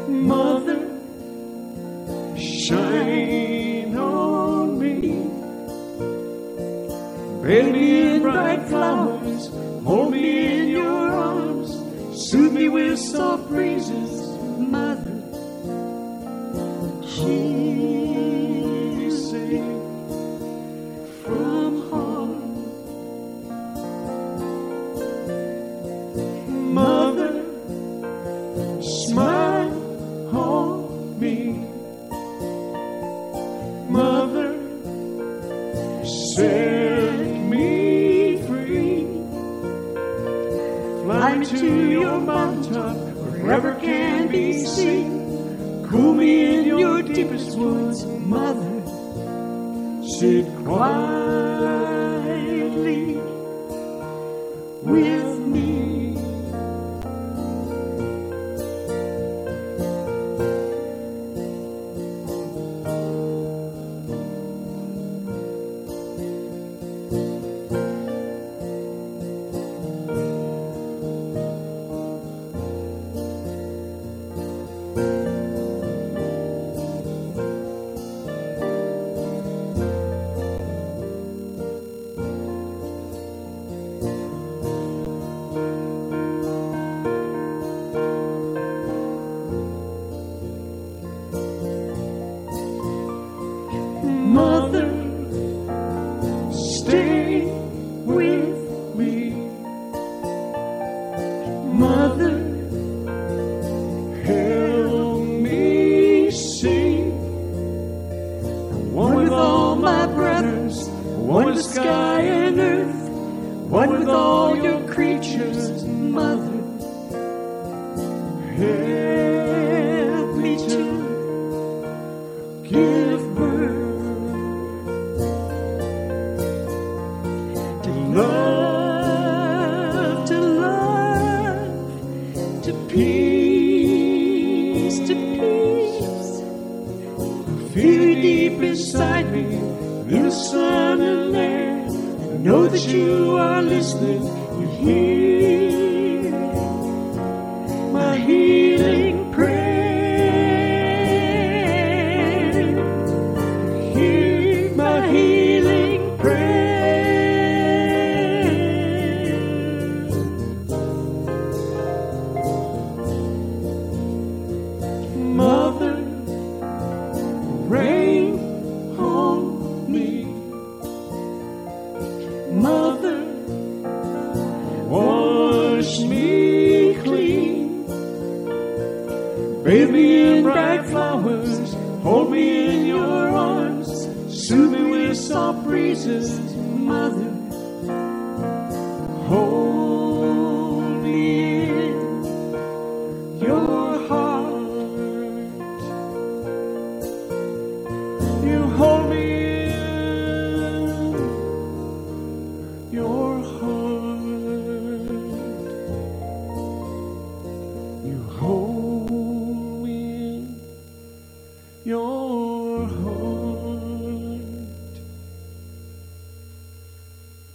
Mother, shine on me. Bathe me in bright flowers, hold me in your arms, soothe me with soft breezes. Mother, keep me safe from harm. Mother, smile on me. Mother, set me free. Fly me to your mountaintop, wherever can be seen. Cool me in your deepest woods. Mother, sit quietly with me. Mother, stay with me. Mother, help me sing. One with all my brothers, one with sky and earth, one with all your creatures. Mother, help me to give birth. Love, to love, to peace, to peace. Feel it deep inside me, in the sun and air. Know that you are listening, you hear my healing prayer. Hear my healing prayer. Mother, rain on me. Mother, wash me clean. Bathe me in bright flowers, hold me in your arms, soothe me with soft breezes. Mother, hold me in your heart. You hold me in your heart. You hold me in your heart.